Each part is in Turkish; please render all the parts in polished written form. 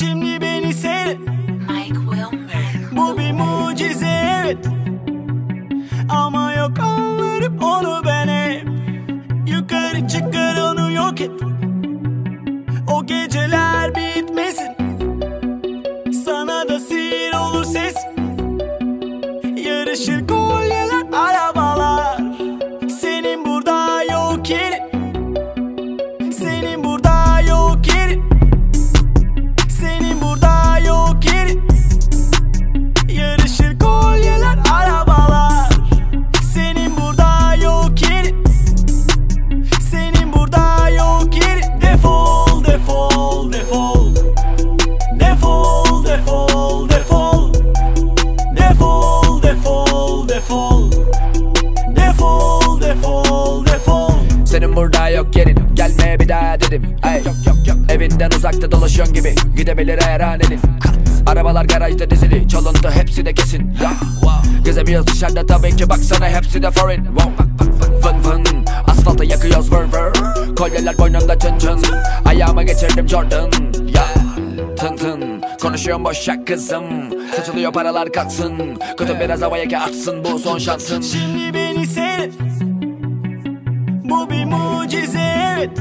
Şimdi beni seyret. Mike Wilmer. Bu bir mucize, evet. Ama yok anlarım onu ben hep. Yukarı çıkar onu yok et. O geceler bitmesin. Sana da sihir olur ses. Yarışır kolyeler, arabalar. Senin burada yok yerin. Senin burada yok yerin. Senin burada yok yerin. Yarışır kolyeler, arabalar. Senin burada yok yerin. Senin burada yok yerin. Defol, defol, defol. Defol, defol, defol. Defol, defol, defol. Defol, defol, defol. Senin burada yok yerin, gelmeye bir daha dedim. Ay, evinden uzakta dolaşıyorsun gibi, gidebilir her an elin. Arabalar garajda dizili, çalıntı hepsi de kesin. Gezemiyoruz dışarıda tabii ki, baksana hepsi de foreign. Fın fın, asfalta yakıyoruz vır vır. Kolyeler boynunda çın çın, ayağıma geçirdim Jordan. Tın tın, konuşuyorum boşa kızım. Saçılıyor paralar kalksın, kutu biraz havaya ki atsın, bu son şansın. Şimdi beni seyret. Bu bir mucize, evet.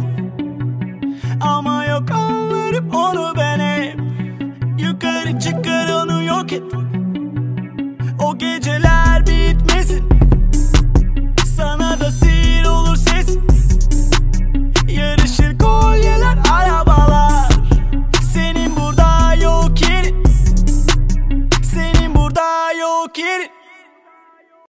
Ama yok anlarım onu ben hep. Yukarı çıkar onu yok et.